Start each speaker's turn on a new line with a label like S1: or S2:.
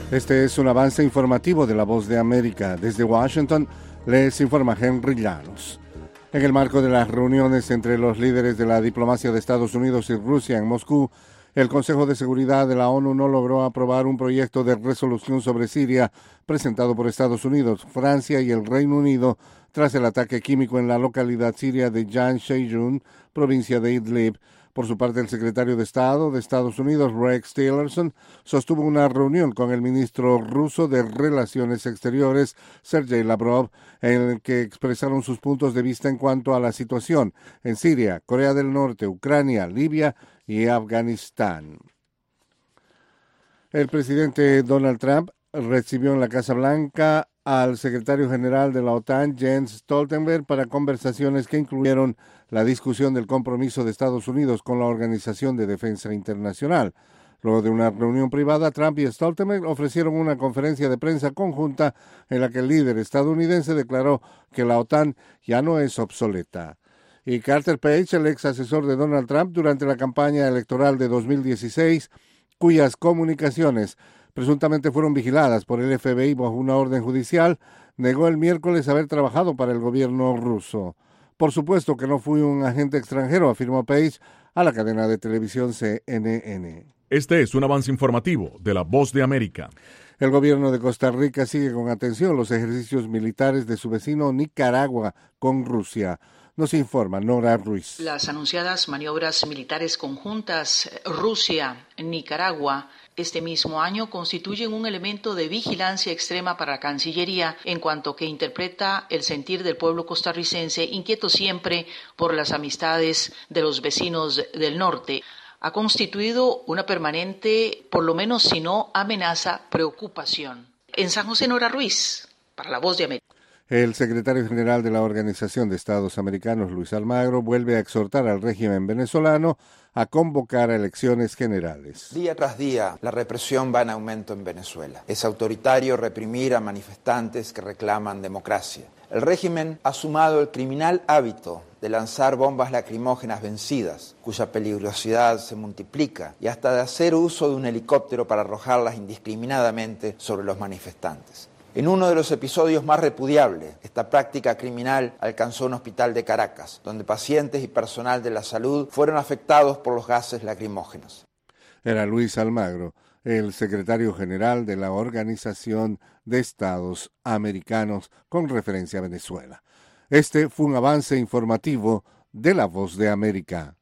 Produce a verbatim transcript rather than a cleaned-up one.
S1: Este es un avance informativo de La Voz de América. Desde Washington les informa Henry Llanos. En el marco de las reuniones entre los líderes de la diplomacia de Estados Unidos y Rusia en Moscú, el Consejo de Seguridad de la ONU no logró aprobar un proyecto de resolución sobre Siria presentado por Estados Unidos, Francia y el Reino Unido tras el ataque químico en la localidad siria de Jan Shayun, provincia de Idlib. Por su parte, el secretario de Estado de Estados Unidos, Rex Tillerson, sostuvo una reunión con el ministro ruso de Relaciones Exteriores, Sergei Lavrov, en el que expresaron sus puntos de vista en cuanto a la situación en Siria, Corea del Norte, Ucrania, Libia y Afganistán. El presidente Donald Trump recibió en la Casa Blanca al secretario general de la OTAN, Jens Stoltenberg, para conversaciones que incluyeron la discusión del compromiso de Estados Unidos con la Organización de Defensa Internacional. Luego de una reunión privada, Trump y Stoltenberg ofrecieron una conferencia de prensa conjunta en la que el líder estadounidense declaró que la OTAN ya no es obsoleta. Y Carter Page, el ex asesor de Donald Trump durante la campaña electoral de dos mil dieciséis, cuyas comunicaciones presuntamente fueron vigiladas por el F B I bajo una orden judicial, negó el miércoles haber trabajado para el gobierno ruso. Por supuesto que no fui un agente extranjero, afirmó Page a la cadena de televisión C N N.
S2: Este es un avance informativo de La Voz de América.
S1: El gobierno de Costa Rica sigue con atención los ejercicios militares de su vecino Nicaragua con Rusia. Nos informa Nora Ruiz.
S3: Las anunciadas maniobras militares conjuntas Rusia-Nicaragua este mismo año constituyen un elemento de vigilancia extrema para la Cancillería en cuanto que interpreta el sentir del pueblo costarricense, inquieto siempre por las amistades de los vecinos del norte. Ha constituido una permanente, por lo menos si no amenaza, preocupación. En San José, Nora Ruiz, para La Voz de América.
S1: El secretario general de la Organización de Estados Americanos, Luis Almagro, vuelve a exhortar al régimen venezolano a convocar a elecciones generales.
S4: Día tras día, la represión va en aumento en Venezuela. Es autoritario reprimir a manifestantes que reclaman democracia. El régimen ha sumado el criminal hábito de lanzar bombas lacrimógenas vencidas, cuya peligrosidad se multiplica, y hasta de hacer uso de un helicóptero para arrojarlas indiscriminadamente sobre los manifestantes. En uno de los episodios más repudiables, esta práctica criminal alcanzó un hospital de Caracas, donde pacientes y personal de la salud fueron afectados por los gases lacrimógenos.
S1: Era Luis Almagro, el secretario general de la Organización de Estados Americanos con referencia a Venezuela. Este fue un avance informativo de La Voz de América.